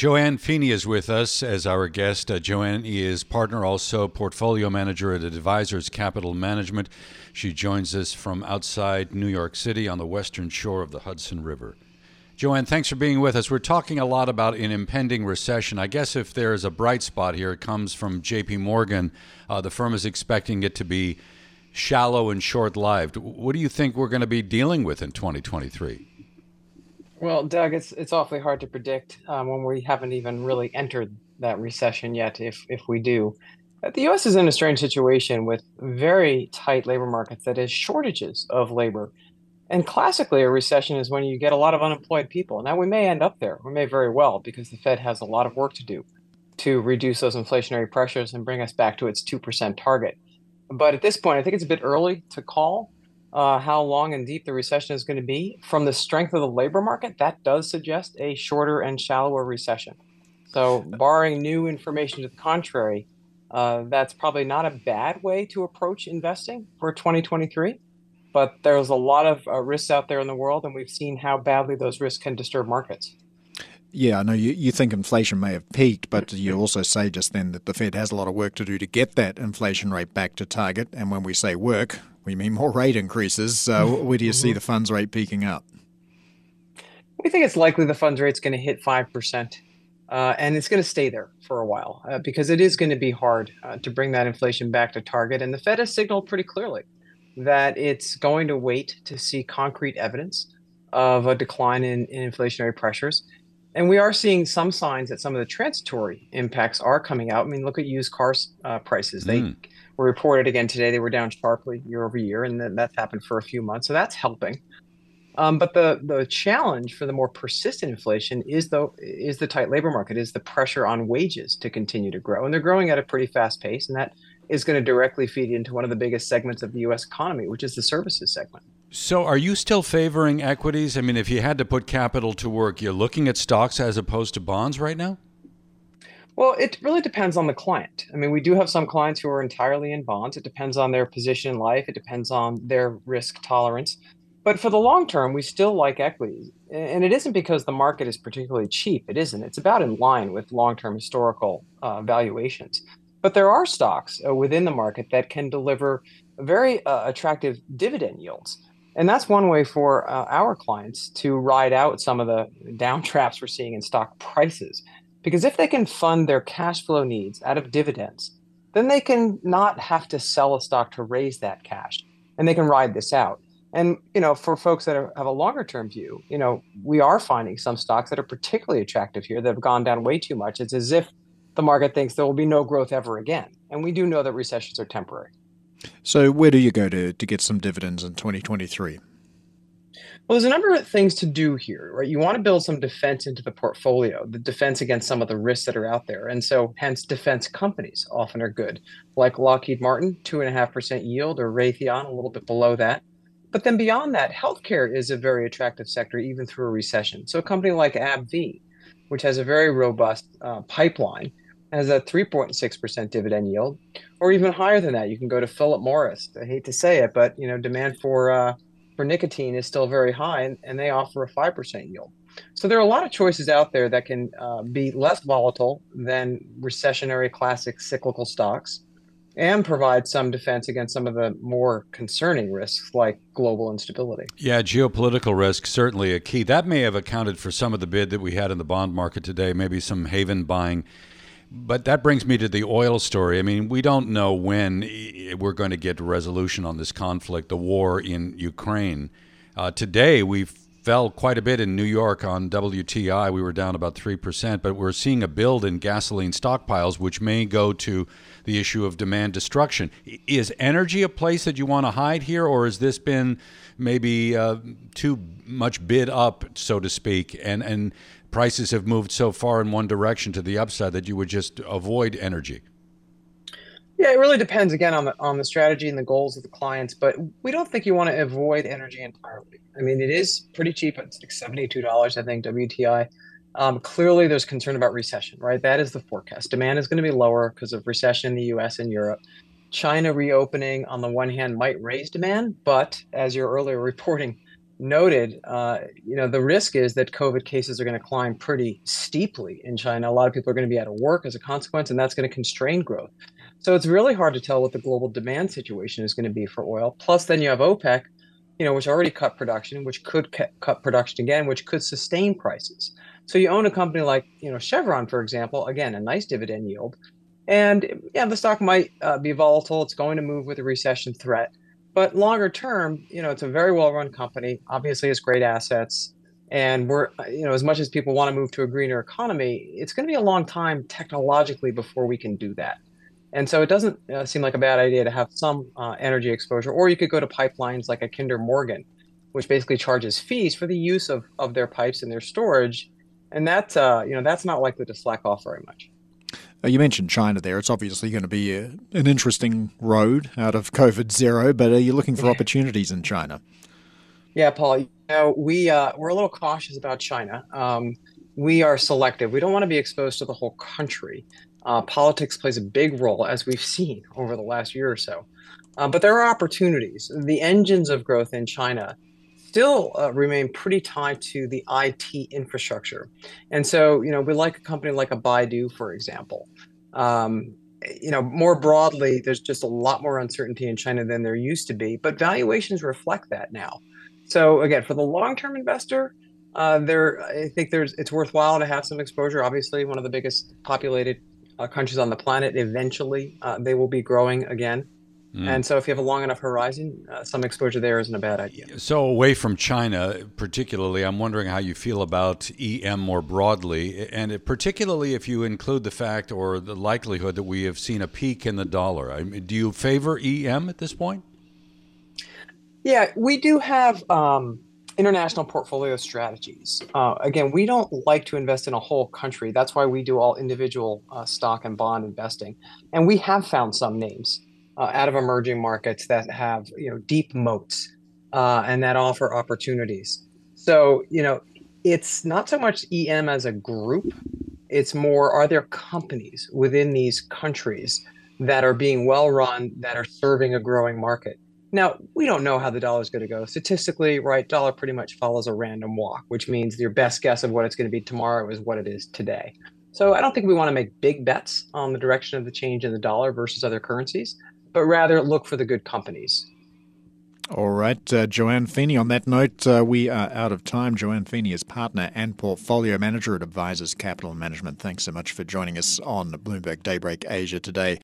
Joanne Feeney is with us as our guest. Joanne is partner, also portfolio manager at Advisors Capital Management. She joins us from outside New York City on the western shore of the Hudson River. Joanne, thanks for being with us. We're talking a lot about an impending recession. I guess if there's a bright spot here, it comes from J.P. Morgan. The firm is expecting it to be shallow and short-lived. What do you think we're going to be dealing with in 2023? Well, Doug, it's awfully hard to predict when we haven't even really entered that recession yet, if we do. The U.S. is in a strange situation with very tight labor markets that has shortages of labor. And classically, a recession is when you get a lot of unemployed people. Now, we may end up there. We may very well, because the Fed has a lot of work to do to reduce those inflationary pressures and bring us back to its 2% target. But at this point, I think it's a bit early to call how long and deep the recession is going to be. From the strength of the labor market, that does suggest a shorter and shallower recession. So, barring new information to the contrary, that's probably not a bad way to approach investing for 2023. But there's a lot of risks out there in the world, and we've seen how badly those risks can disturb markets. Yeah, I know you think inflation may have peaked, but you also say just then that the Fed has a lot of work to do to get that inflation rate back to target. And when we say work, we mean more rate increases. Where do you see the funds rate peaking out? We think it's likely the funds rate's going to hit 5%, and it's going to stay there for a while because it is going to be hard to bring that inflation back to target. And the Fed has signaled pretty clearly that it's going to wait to see concrete evidence of a decline in inflationary pressures. And we are seeing some signs that some of the transitory impacts are coming out. I mean, look at used cars prices. They were reported again today. They were down sharply year over year, and that's happened for a few months. So that's helping. But the challenge for the more persistent inflation is the tight labor market, is the pressure on wages to continue to grow. And they're growing at a pretty fast pace. And that is going to directly feed into one of the biggest segments of the U.S. economy, which is the services segment. So are you still favoring equities? I mean, if you had to put capital to work, you're looking at stocks as opposed to bonds right now? Well, it really depends on the client. I mean, we do have some clients who are entirely in bonds. It depends on their position in life. It depends on their risk tolerance. But for the long term, we still like equities. And it isn't because the market is particularly cheap. It isn't. It's about in line with long-term historical valuations. But there are stocks within the market that can deliver very attractive dividend yields. And that's one way for our clients to ride out some of the downtraps we're seeing in stock prices. Because if they can fund their cash flow needs out of dividends, then they can not have to sell a stock to raise that cash, and they can ride this out. And, for folks that have a longer term view, we are finding some stocks that are particularly attractive here that have gone down way too much. It's as if the market thinks there will be no growth ever again. And we do know that recessions are temporary. So where do you go to get some dividends in 2023? Well, there's a number of things to do here, right? You want to build some defense into the portfolio, the defense against some of the risks that are out there. And so hence defense companies often are good, like Lockheed Martin, 2.5% yield, or Raytheon, a little bit below that. But then beyond that, healthcare is a very attractive sector, even through a recession. So a company like AbbVie, which has a very robust pipeline, has a 3.6% dividend yield, or even higher than that. You can go to Philip Morris. I hate to say it, but demand for nicotine is still very high, and they offer a 5% yield. So there are a lot of choices out there that can be less volatile than recessionary classic cyclical stocks and provide some defense against some of the more concerning risks like global instability. Yeah, geopolitical risk, certainly a key. That may have accounted for some of the bid that we had in the bond market today, maybe some haven buying. But that brings me to the oil story. I mean, we don't know when we're going to get a resolution on this conflict, the war in Ukraine. Today, we fell quite a bit in New York on WTI. We were down about 3%, but we're seeing a build in gasoline stockpiles, which may go to the issue of demand destruction. Is energy a place that you want to hide here, or has this been maybe too much bid up, so to speak, and prices have moved so far in one direction to the upside that you would just avoid energy? Yeah, it really depends again on the strategy and the goals of the clients, but we don't think you want to avoid energy entirely. I mean, it is pretty cheap. It's like $72, I think, WTI. Clearly, there's concern about recession, right? That is the forecast. Demand is going to be lower because of recession in the US and Europe. China reopening, on the one hand, might raise demand, but as you're earlier reporting, noted, the risk is that COVID cases are going to climb pretty steeply in China. A lot of people are going to be out of work as a consequence, and that's going to constrain growth. So it's really hard to tell what the global demand situation is going to be for oil. Plus, then you have OPEC, which already cut production, which could cut production again, which could sustain prices. So you own a company like, Chevron, for example, again, a nice dividend yield. And yeah, the stock might be volatile. It's going to move with a recession threat. But longer term, it's a very well-run company, obviously has great assets. And as much as people want to move to a greener economy, it's going to be a long time technologically before we can do that. And so it doesn't seem like a bad idea to have some energy exposure. Or you could go to pipelines like a Kinder Morgan, which basically charges fees for the use of their pipes and their storage. And that's not likely to slack off very much. You mentioned China there. It's obviously going to be an interesting road out of COVID zero, but are you looking for opportunities in China? Yeah, Paul, we're a little cautious about China. We are selective. We don't want to be exposed to the whole country. Politics plays a big role, as we've seen over the last year or so. But there are opportunities. The engines of growth in China still remain pretty tied to the IT infrastructure. And so, we like a company like a Baidu, for example. More broadly, there's just a lot more uncertainty in China than there used to be, but valuations reflect that now. So again, for the long-term investor, I think it's worthwhile to have some exposure. Obviously, one of the biggest populated countries on the planet, eventually they will be growing again. And so if you have a long enough horizon, some exposure there isn't a bad idea. So away from China particularly, I'm wondering how you feel about EM more broadly, and particularly if you include the fact or the likelihood that we have seen a peak in the dollar. I mean, do you favor EM at this point? Yeah, we do have international portfolio strategies. Again, we don't like to invest in a whole country. That's why we do all individual stock and bond investing. And we have found some names out of emerging markets that have deep moats and that offer opportunities. So it's not so much EM as a group. It's more, are there companies within these countries that are being well run, that are serving a growing market? Now, we don't know how the dollar is going to go. Statistically, right, dollar pretty much follows a random walk, which means your best guess of what it's going to be tomorrow is what it is today. So I don't think we want to make big bets on the direction of the change in the dollar versus other currencies, but rather look for the good companies. All right, Joanne Feeney, on that note, we are out of time. Joanne Feeney is partner and portfolio manager at Advisors Capital Management. Thanks so much for joining us on Bloomberg Daybreak Asia today.